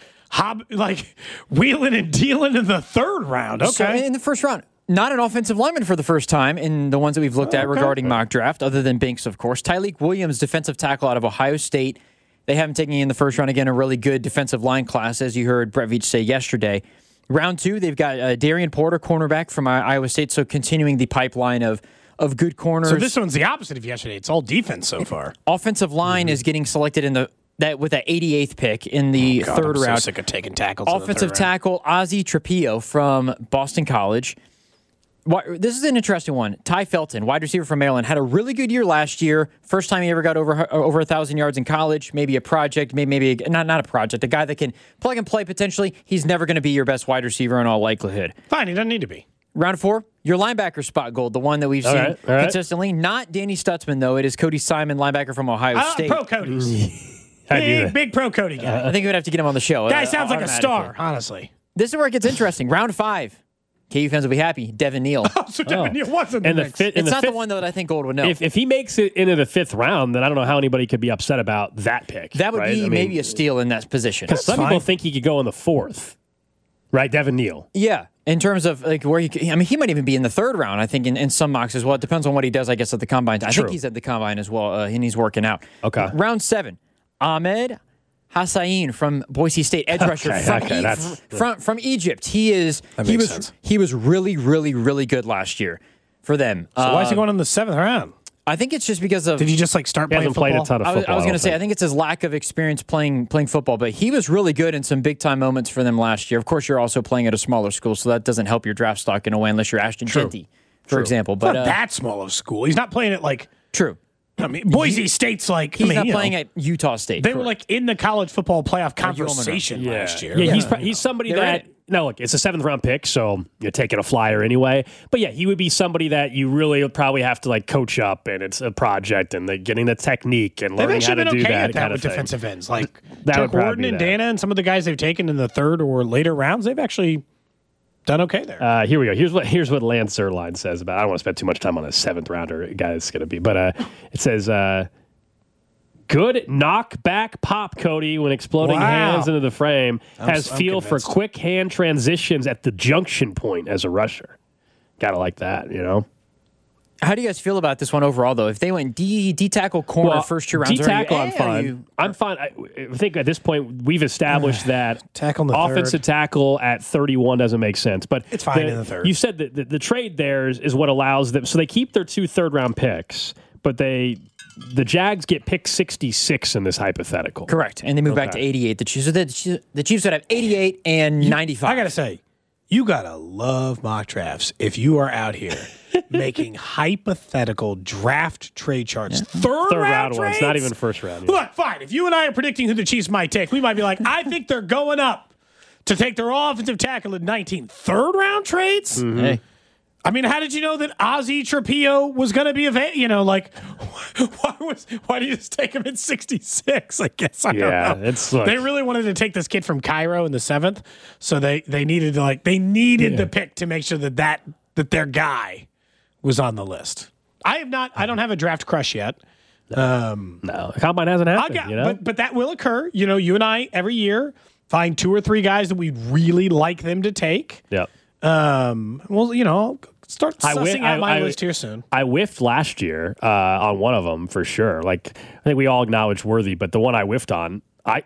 wheeling and dealing in the third round. Okay.
So in the first round, not an offensive lineman for the first time in the ones that we've looked at regarding mock draft, other than Binks, of course. Tyleik Williams, defensive tackle out of Ohio State. They have him taking in the first round. Again, a really good defensive line class, as you heard Brett Veach say yesterday. Round 2, they've got Darian Porter, cornerback from Iowa State, so continuing the pipeline of good corners.
So this one's the opposite of yesterday. It's all defense so far.
Offensive line is getting selected in with that 88th pick in the third round.
I'm so sick of taking tackles.
Offensive tackle Ozzie Trapillo from Boston College. This is an interesting one. Ty Felton, wide receiver from Maryland, had a really good year last year. First time he ever got over 1,000 yards in college. Maybe a project, maybe not a project. A guy that can plug and play potentially. He's never going to be your best wide receiver in all likelihood.
Fine, he doesn't need to be.
Round 4, your linebacker spot gold, the one that we've seen consistently. Not Danny Stutzman, though. It is Cody Simon, linebacker from Ohio State.
Pro Cody's. Big Pro Cody guy.
I think we'd have to get him on the show.
Guy sounds like a star, honestly.
This is where it gets interesting. Round 5. KU fans will be happy. Devin Neal.
So Devin Neal wasn't the mix.
It's not the one, though, that I think Gold would know.
If he makes it into the 5th round, then I don't know how anybody could be upset about that pick.
That would be maybe a steal in that position.
Because some people think he could go in the 4th. Right, Devin Neal.
Yeah, in terms of like where he might even be in the 3rd round. I think in some mocks as well. It depends on what he does, I guess, at the combine. I think he's at the combine as well, and he's working out.
Okay.
Round 7, Ahmed Hassain from Boise State, edge rusher from Egypt. He was really, really, really good last year for them.
So why is he going in the 7th round?
I think it's just because of...
Did he just start playing football?
Played a ton of football.
I was going to say, I think it's his lack of experience playing football, but he was really good in some big-time moments for them last year. Of course, you're also playing at a smaller school, so that doesn't help your draft stock in a way unless you're Ashton Jeanty, for example. But
not that small of a school. He's not playing at
True.
I mean, Boise State's like...
He's not playing at Utah State.
They were in the college football playoff conversation last year.
Yeah, he's somebody that... Now, look, it's a 7th-round pick, so you're taking a flyer anyway. But, yeah, he would be somebody that you really probably have to, coach up, and it's a project, and getting the technique and learning how to do that kind of thing.
Defensive ends. Jack Warden and Dana and some of the guys they've taken in the 3rd or later rounds, they've actually done okay there.
Here we go. Here's what Lance Zierlein says about it. I don't want to spend too much time on a 7th-rounder guy that's going to be. But it says... good knockback pop, Cody, when exploding hands into the frame. Has feel for quick hand transitions at the junction point as a rusher. Gotta like that,
How do you guys feel about this one overall, though? If they went D-tackle corner first 2 rounds...
D-tackle, I'm fine. I'm fine. I think at this point, we've established that offensive tackle at 31 doesn't make sense. But
it's fine in the 3rd.
You said that the trade there is what allows them... So they keep their 2 third-round picks, but the Jags get pick 66 in this hypothetical.
Correct. And they move back to 88. The Chiefs would have 88 and 95.
I got to say, You gotta love mock drafts if you are out here making hypothetical draft trade charts. Third round
ones, not even first round.
Yeah. Look, fine. If you and I are predicting who the Chiefs might take, we might be like, I think they're going up to take their offensive tackle in 19. Third round trades?
Mm-hmm. Hey.
I mean, how did you know that Ozzie Trapillo was going to be available? You know, like, why did you just take him at 66? I guess I don't know. They really wanted to take this kid from Cairo in the 7th, so they needed to the pick to make sure that their guy was on the list. I don't have a draft crush yet.
No, the combine hasn't happened.
But that will occur. You know, you and I every year find 2 or 3 guys that we'd really like them to take.
Yep.
Well, you know, start sussing out my list here soon.
I whiffed last year on one of them for sure. Like, I think we all acknowledge Worthy, but the one I whiffed on, I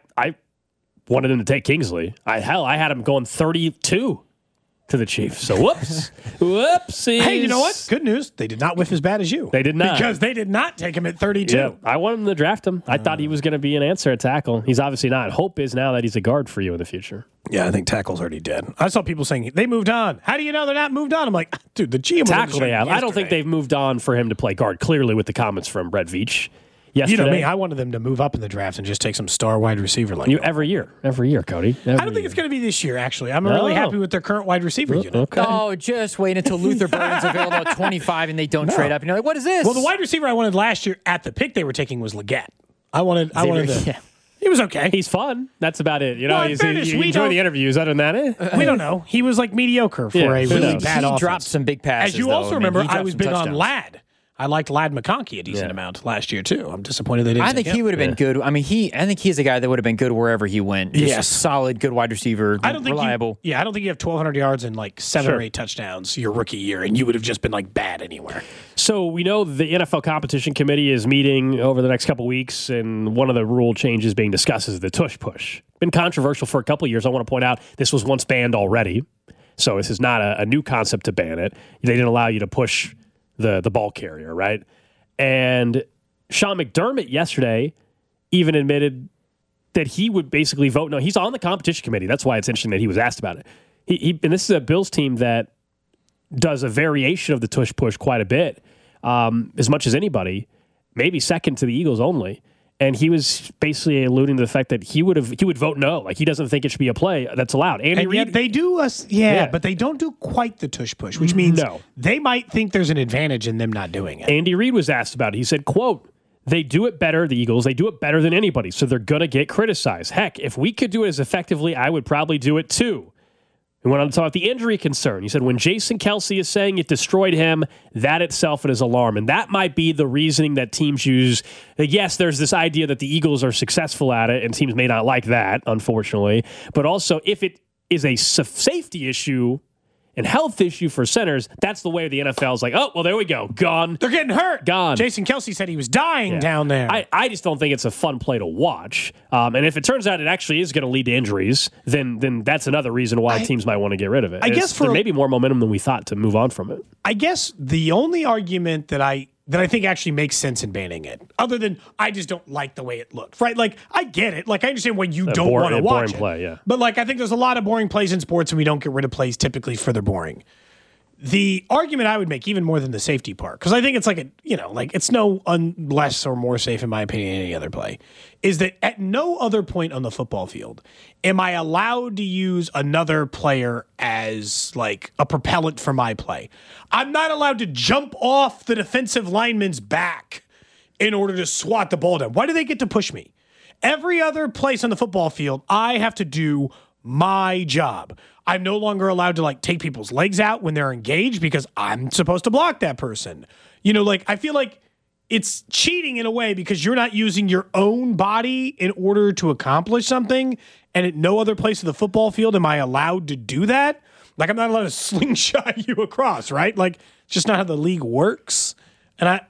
wanted him to take Kingsley. I had him going 32 to the Chiefs. So whoopsies.
Hey, you know what? Good news. They did not whiff as bad as you.
They did not.
Because they did not take him at 32.
Yeah, I wanted them to draft him. I thought he was going to be an answer at tackle. He's obviously not. Hope is now that he's a guard for you in the future.
Yeah, I think tackle's already dead. I saw people saying they moved on. How do you know they're not moved on? I'm like, dude, the GM
tackle they have. I don't think they've moved on for him to play guard. Clearly, with the comments from Brett Veach yesterday.
You know me, I wanted them to move up in the draft and just take some star wide receiver like
every year, Cody.
I don't think it's going to be this year. Actually, I'm really happy with their current wide receiver unit.
Okay. Oh, just wait until Luther Burden's available at 25 and they don't trade up. And you're like, what is this?
Well, the wide receiver I wanted last year at the pick they were taking was Leggett. I wanted the. Yeah. He was okay.
He's fun. That's about it. You know, you enjoy the interviews. Other than that,
we don't know. He was like mediocre for a really bad offense.
He dropped some big passes.
As you also remember, I was big on Ladd. I liked Ladd McConkey a decent amount last year too. I'm disappointed they didn't.
I think he would have been good. I mean, I think he's a guy that would have been good wherever he went. Just a solid, good wide receiver. I don't think reliable.
I don't think you have 1,200 yards and like 7 or 8 touchdowns your rookie year, and you would have just been like bad anywhere.
So we know the NFL Competition Committee is meeting over the next couple of weeks, and one of the rule changes being discussed is the tush push. Been controversial for a couple of years. I want to point out this was once banned already, so this is not a new concept to ban it. They didn't allow you to push the ball carrier, right? And Sean McDermott yesterday even admitted that he would basically vote no. He's on the competition committee. That's why it's interesting that he was asked about it. And this is a Bills team that does a variation of the tush push quite a bit, as much as anybody, maybe second to the Eagles only. And he was basically alluding to the fact that he would vote no. Like, he doesn't think it should be a play that's allowed. Andy Reid,
they do but they don't do quite the tush push, which means they might think there's an advantage in them not doing it.
Andy Reid was asked about it. He said, quote, "They do it better, the Eagles. They do it better than anybody, so they're going to get criticized. Heck, if we could do it as effectively, I would probably do it too." He went on to talk about the injury concern. He said, when Jason Kelce is saying it destroyed him, that itself is alarm. And that might be the reasoning that teams use. Yes, there's this idea that the Eagles are successful at it, and teams may not like that, unfortunately. But also, if it is a safety issue and health issue for centers, that's the way the NFL is like, oh, well, there we go. Gone.
They're getting hurt.
Gone.
Jason Kelce said he was dying down there.
I just don't think it's a fun play to watch. And if it turns out it actually is going to lead to injuries, then that's another reason why teams might want to get rid of it.
I guess
there may be more momentum than we thought to move on from it.
I guess the only argument that I think actually makes sense in banning it, other than I just don't like the way it looked, right? Like, I get it. Like, I understand why you don't want to watch it.
Play, yeah.
But, like, I think there's a lot of boring plays in sports, and we don't get rid of plays typically for their boring. The argument I would make, even more than the safety part, because I think it's like it's no less or more safe, in my opinion, than any other play, is that at no other point on the football field am I allowed to use another player as like a propellant for my play. I'm not allowed to jump off the defensive lineman's back in order to swat the ball down. Why do they get to push me? Every other place on the football field, I have to do my job. I'm no longer allowed to like take people's legs out when they're engaged because I'm supposed to block that person. You know, like, I feel like it's cheating in a way because you're not using your own body in order to accomplish something. And at no other place of the football field am I allowed to do that. Like, I'm not allowed to slingshot you across, right? Like, it's just not how the league works. And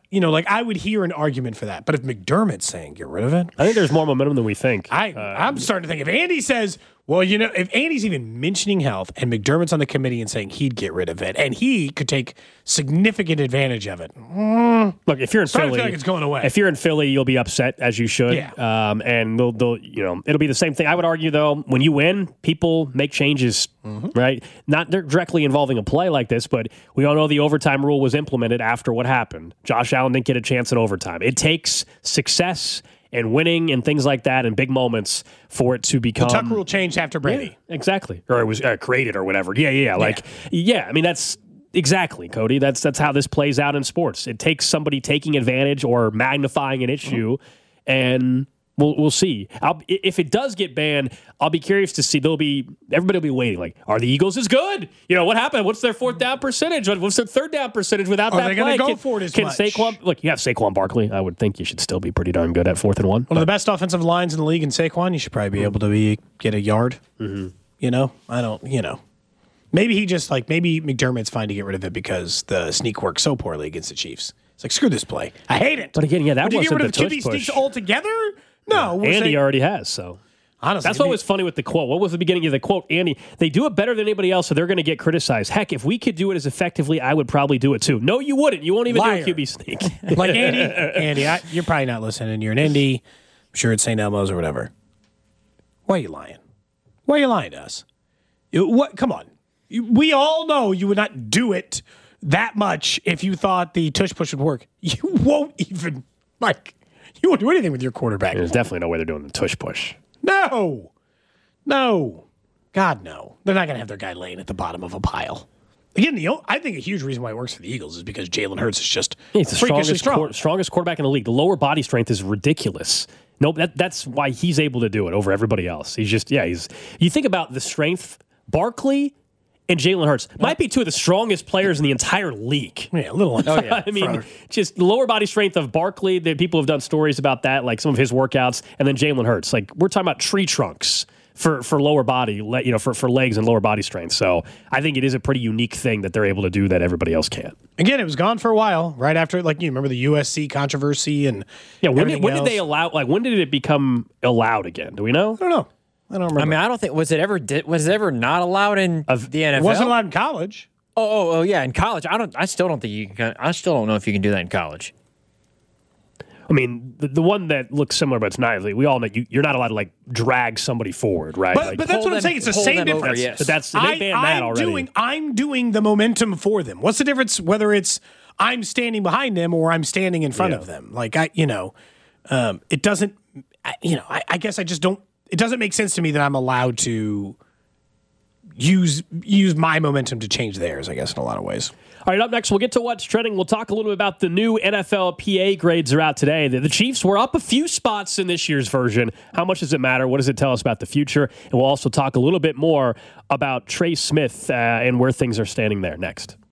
I would hear an argument for that. But if McDermott's saying get rid of it,
I think there's more momentum than we think.
I'm starting to think if Andy says, well, if Andy's even mentioning health and McDermott's on the committee and saying he'd get rid of it and he could take significant advantage of it.
Look, if you're in Philly,
feel like it's going away.
If you're in Philly, you'll be upset as you should.
Yeah.
And they'll it'll be the same thing. I would argue though, when you win, people make changes, right? Not directly involving a play like this, but we all know the overtime rule was implemented after what happened. Josh Allen didn't get a chance at overtime. It takes success and winning and things like that and big moments for it to become.
The Tuck rule changed after Brady.
Yeah, exactly. Or it was created or whatever. Yeah. I mean, that's exactly, Cody. That's how this plays out in sports. It takes somebody taking advantage or magnifying an issue, and we'll see. If it does get banned, I'll be curious to see. Everybody will be waiting. Like, are the Eagles as good? What happened? What's their fourth down percentage? What's their third down percentage without that play?
Are they going to go for it as much?
Saquon, look, you have Saquon Barkley. I would think you should still be pretty darn good at 4th and 1.
One of the best offensive lines in the league in Saquon. You should probably be able to get a yard. I don't. Maybe maybe McDermott's fine to get rid of it because the sneak works so poorly against the Chiefs. It's like, screw this play. I hate it.
But again, that
Would
wasn't
you get rid
the
of QB
push.
sneaks altogether? No.
Andy already has, so.
Honestly,
that's what was funny with the quote. What was the beginning of the quote? Andy, they do it better than anybody else, so they're going to get criticized. Heck, if we could do it as effectively, I would probably do it too. No, you wouldn't. You won't even do a QB sneak.
Like Andy, you're probably not listening. You're in Indy. I'm sure it's St. Elmo's or whatever. Why are you lying? Why are you lying to us? What? Come on. We all know you would not do it that much if you thought the tush push would work. You won't even, you won't do anything with your quarterback.
There's definitely no way they're doing the tush push.
No. God, no. They're not going to have their guy laying at the bottom of a pile. Again, I think a huge reason why it works for the Eagles is because Jalen Hurts is just
he's the strongest quarterback in the league. The lower body strength is ridiculous. No, that's why he's able to do it over everybody else. He's just, you think about the strength, Barkley and Jalen Hurts might be two of the strongest players in the entire league.
Yeah, a little unfair.
I mean, just the lower body strength of Barkley. People have done stories about that, like some of his workouts, and then Jalen Hurts. Like, we're talking about tree trunks for lower body, for legs and lower body strength. So I think it is a pretty unique thing that they're able to do that everybody else can't.
Again, it was gone for a while, right after, you remember the USC controversy and
when did they allow? When did it become allowed again? Do we know?
I don't know. I don't remember.
I mean, I don't think was it ever not allowed in the NFL?
It wasn't allowed in college.
Oh yeah, in college. I still don't think you can. I still don't know if you can do that in college.
I mean, the one that looks similar, but it's not. We all know you're not allowed to drag somebody forward, right?
But that's what I'm saying. It's the same difference.
Yes. But they banned that already.
I'm doing the momentum for them. What's the difference whether it's I'm standing behind them or I'm standing in front of them? It doesn't. I guess I just don't. It doesn't make sense to me that I'm allowed to use my momentum to change theirs, I guess, in a lot of ways.
All right, up next, we'll get to what's trending. We'll talk a little bit about the new NFL PA grades are out today. The Chiefs were up a few spots in this year's version. How much does it matter? What does it tell us about the future? And we'll also talk a little bit more about Trey Smith and where things are standing there next.